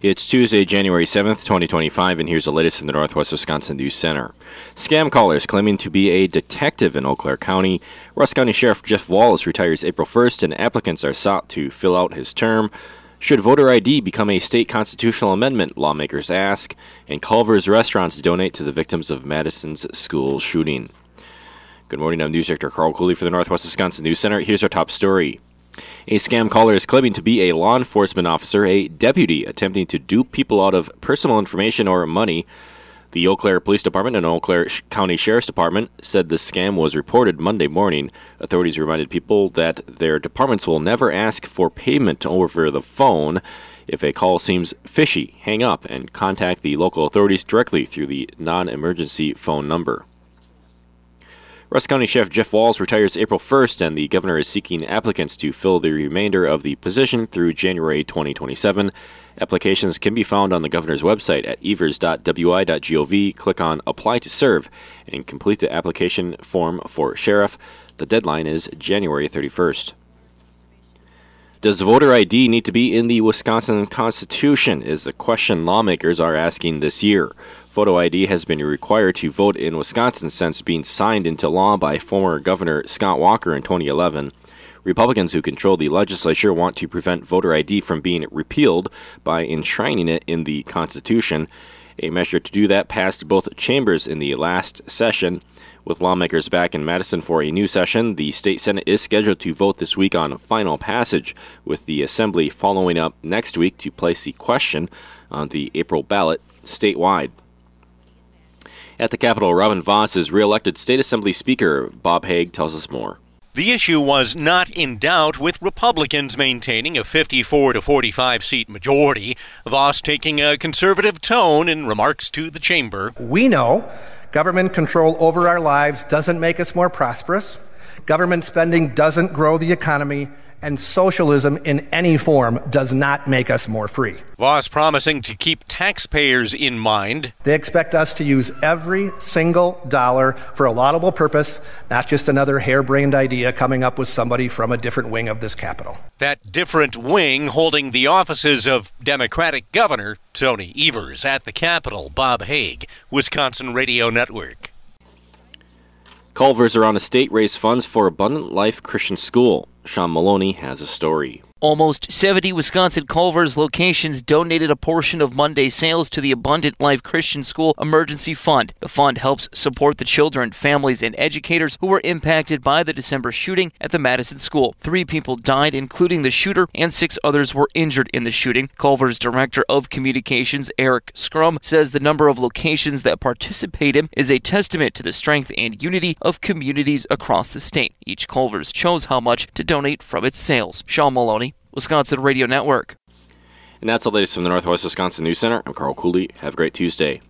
It's Tuesday, January 7th, 2025, and here's the latest in the Northwest Wisconsin News Center. Scam callers claiming to be a detective in Eau Claire County. Rusk County Sheriff Jeff Wallace retires April 1st, and applicants are sought to fill out his term. Should voter ID become a state constitutional amendment, lawmakers ask. And Culver's Restaurants donate to the victims of Madison's school shooting. Good morning, I'm News Director Carl Cooley for the Northwest Wisconsin News Center. Here's our top story. A scam caller is claiming to be a law enforcement officer, a deputy, attempting to dupe people out of personal information or money. The Eau Claire Police Department and Eau Claire County Sheriff's Department said the scam was reported Monday morning. Authorities reminded people that their departments will never ask for payment over the phone. If a call seems fishy, hang up and contact the local authorities directly through the non-emergency phone number. Rusk County Sheriff Jeff Wallace retires April 1st, and the governor is seeking applicants to fill the remainder of the position through January 2027. Applications can be found on the governor's website at evers.wi.gov. Click on Apply to Serve and complete the application form for sheriff. The deadline is January 31st. Does voter ID need to be in the Wisconsin Constitution, is the question lawmakers are asking this year. Photo ID has been required to vote in Wisconsin since being signed into law by former Governor Scott Walker in 2011. Republicans who control the legislature want to prevent voter ID from being repealed by enshrining it in the Constitution. A measure to do that passed both chambers in the last session. With lawmakers back in Madison for a new session, the state Senate is scheduled to vote this week on final passage, with the Assembly following up next week to place the question on the April ballot statewide. At the Capitol, Robin Vos is re-elected State Assembly Speaker. Bob Hague tells us more. The issue was not in doubt, with Republicans maintaining a 54-45 seat majority. Vos taking a conservative tone in remarks to the chamber. We know government control over our lives doesn't make us more prosperous. Government spending doesn't grow the economy. And socialism in any form does not make us more free. Vos promising to keep taxpayers in mind. They expect us to use every single dollar for a laudable purpose, not just another harebrained idea coming up with somebody from a different wing of this Capitol. That different wing holding the offices of Democratic Governor Tony Evers at the Capitol. Bob Hague, Wisconsin Radio Network. Culver's around the state raise funds for Abundant Life Christian School. Sean Maloney has a story. Almost 70 Wisconsin Culver's locations donated a portion of Monday's sales to the Abundant Life Christian School Emergency Fund. The fund helps support the children, families, and educators who were impacted by the December shooting at the Madison School. 3 people died, including the shooter, and 6 others were injured in the shooting. Culver's Director of Communications, Eric Scrum, says the number of locations that participated is a testament to the strength and unity of communities across the state. Each Culver's chose how much to donate from its sales. Sean Maloney, Wisconsin Radio Network. And that's the latest from the Northwest Wisconsin News Center. I'm Carl Cooley. Have a great Tuesday.